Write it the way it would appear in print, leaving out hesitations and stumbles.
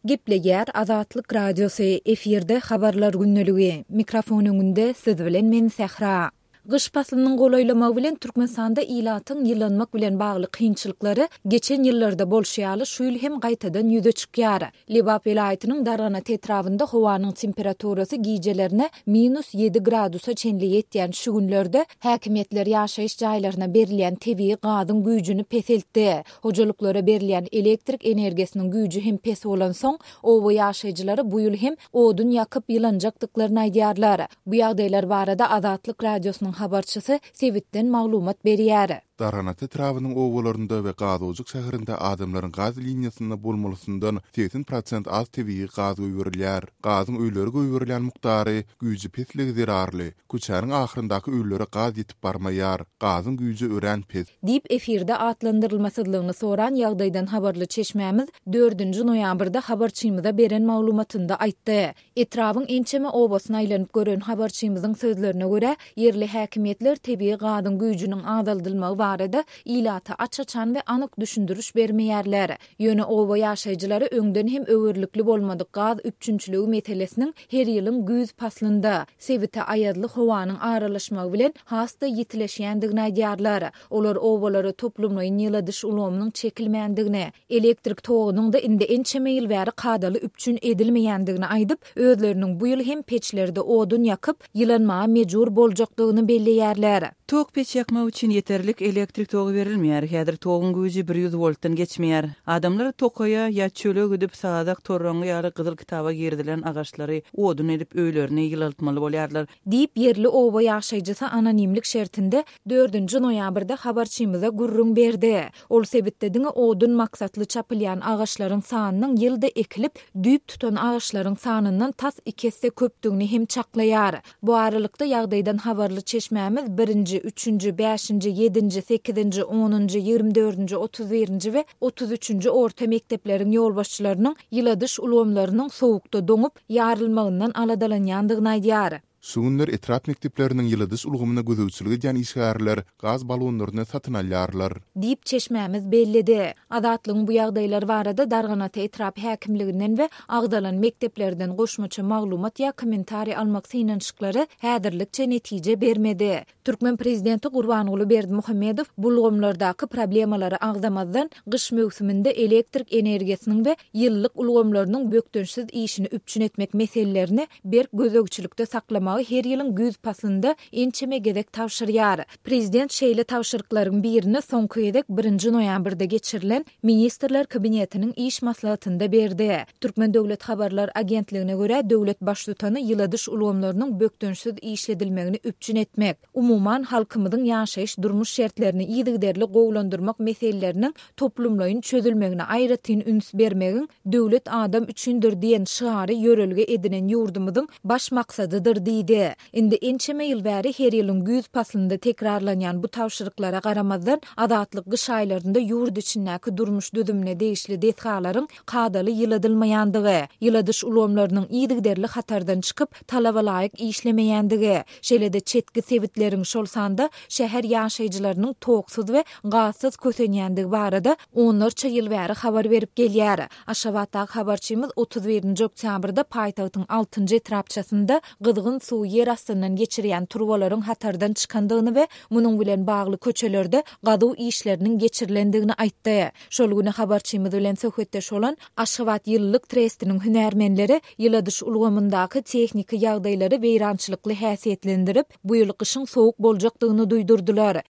Gepleger Azatlyk Radiosu efirde habarlar günneligi. Mikrofon öňünde siz bilen men Sehra. Gyş faslynyň golaýlamagy bilen Türkmenistanda ilatyň ýylanmak bilen bagly kynçylyklary geçen ýyllarda bolşýaly şu ýyl hem gaýtadan ýüze çykýar. Lebap vilayatynyň Dargana etrafynda howanyň temperaturasy gijelerine -7 gradusa çenli ýetýän şu günlerde häkimetler ýaşaýyş jaýlaryna berilýän tebii gazyň güýjüni peseltdi. Hojalyklara berilýän elektrik energiýasiniň güýjü hem pes bolan soň, owa ýaşaýjylary bu ýyl hem odun ýakyp ýylanjakdyklaryny aýdýarlar. Bu ýagdaýlar barada Azatlyk Radiosynyň habarçysy Sewitden maglumat berýär. Dargana etrafynyň owalarynda we Gazyjyk şäherinde adamlaryň gaz liniýasyna bolmalysyndan 80% az tebii gaz öýürilýär. Gazyň öýleri öýürilýän mukdary güýji pesligi zerarly. Köçäniň ahyryndaky öýlere gaz ýetip barmaýar. Gazyň güýji ören pes. Dip efirde atlandyrylmasydygyny soran ýagdaýdan habarly çeşmämiz 4-nji noýabrda habarçymyza beren maglumatynda aýtdy. Etrawyň ençeme owasyna aýlanyp gören habarçymyzyň sözlerine görä, yerli häkimetler tebii gazyň güýjüniň azaldylmagy barada ilata açaçan we anyk düşündürüş bermeýärler. Ýöne owa ýaşaýjylary öňden hem öwürlikli bolmadyk gaz üçünçüligi meselesiniň her ýylyň güýz paslynda Sewite aýadly howanyň aralaşmagy bilen hasta ýitileşýändigini aýdýarlar. Olar owalary toplumlaryň ýyladyş ulgamynyň çekilmeýändigini, elektrik togunyň da indi ençeme ýyl bäri kadaly üçin edilmeýändigini aýdyp, özleriniň bu ýyl hem peçlerde odun ýakyp ýylanmaga mejbur boljakdygyny belleýärler. Tok peç yakmak için yeterlik elektrik togu verilmeýär. Häzir togun güýji 100 voltdan geçmeýär. Adamlar tokoya ýa çöle gidip sadak torraňy ýa gyzyl kitaba girdilen agaçlary odun edip öýlerini ýylaltmaly bolýarlar. Diýip yerli owa ýaşaýjysy anonimlik şertinde 4-nji noýabrda habarçymyza gurrun berdi. Ol sebitde odun maksatly çapylýan agaçlaryň sanynyň ýylda ekilip düýp tutan agaçlaryň sanynyň tas 2 hesse köpdigini hem çaklaýar. Bu aralykda ýagdaýdan habarly çeşmämiz 1-nji 3-nji, 5-nji, 7-nji, 8-nji, 10-nji, 24-nji, 31-nji we 33-nji orta mektepleriň ýolbaşçylarynyň ýyladyş ulgamlarynyň sowukda doňup ýarylmagyndan aladalanýandygyny aýdýar. Şu günler etraf mekteplerining ýyladyş ulgamyna gözegçiligi diýen işgärler gaz balonlaryny satyn alýarlar. Diýip çeşmämiz bellidi. Azatlygyň bu ýagdaýlar barada Dargana etraf häkimliginden we Agdalan mekteplerden goşmaça maglumat ýa kommentari almak synanşyklary häzirlikçe netije bermedi. Türkmen prezidenti Gurbanuly Berdimuhammedow bu ulgamlardaky problemalary agzamazdan gyş mewsiminde elektrik energiýasynyň we ýyllyk ulgamlarynyň bökdönşsiz işini üpçün etmek meselelerini berk gözegçilikde saklamagy her ýylyň güýz paslynda ençeme gezek tawşyrýar. Prezident şeýle tawşyryklaryň birini soňky edek 1-nji noýabrda geçirilen Ministrler Kabinetiniň iş maslahatynda berdi. Türkmen Döwlet Habarlar Agentligine görä döwlet başlutany ýyladyş ulgamlarynyň bökdönşsiz işledilmegini üpçün etmek, umuman halkymyzyň ýaşaýyş durmuş şertlerini ýygyderli gowlandyrmak meseleleriniň toplumlaryň çözülmegine aýratyn üns bermegiň döwlet adam üçindir diýen şiary ýörelge edilen ýurdumyzyň baş maksadydyr diýdi. Indi ençeme ýyl bäri her ýylyň güýz paslynda tekrarlanýan bu tawşyryklara garamazdan azatlyk gyş aýlarynda ýurt içindäki durmuş düzümine değişli detgalaryň kadaly ýyladylmaýandygy, ýyladyş ulgamlarynyň ýygyderli hatardan çykyp talaba laýyk işlemeýändigi, şeýle-de çetki sewitleriň şol sanda şäher ýaşaýjylarynyň toksuz we gazsyz kösenýändigi barada onlarça ýyl bäri habar berip gelýär. Aşgabatdaky habarçymyz 31-nji oktýabrda paýtagtyň 6-njy etrapçasynda gyzgyn suw ýer astyndan geçirýän turbalaryň hatardan çykandygyny we munyň bilen bagly köçelerde gazyw işleriniň geçirilendigini aýtdy. Şol güni habarçymyz bilen söhbetdeş bolan Aşgabat ýyllyk trestiniň hünärmenleri ýyladyş ulgamyndaky tehnik ýagdaýlary beýrançylykly häsiýetlendirip, bu ýyl gyşyň sowuk boljakdygyny duýdurdular.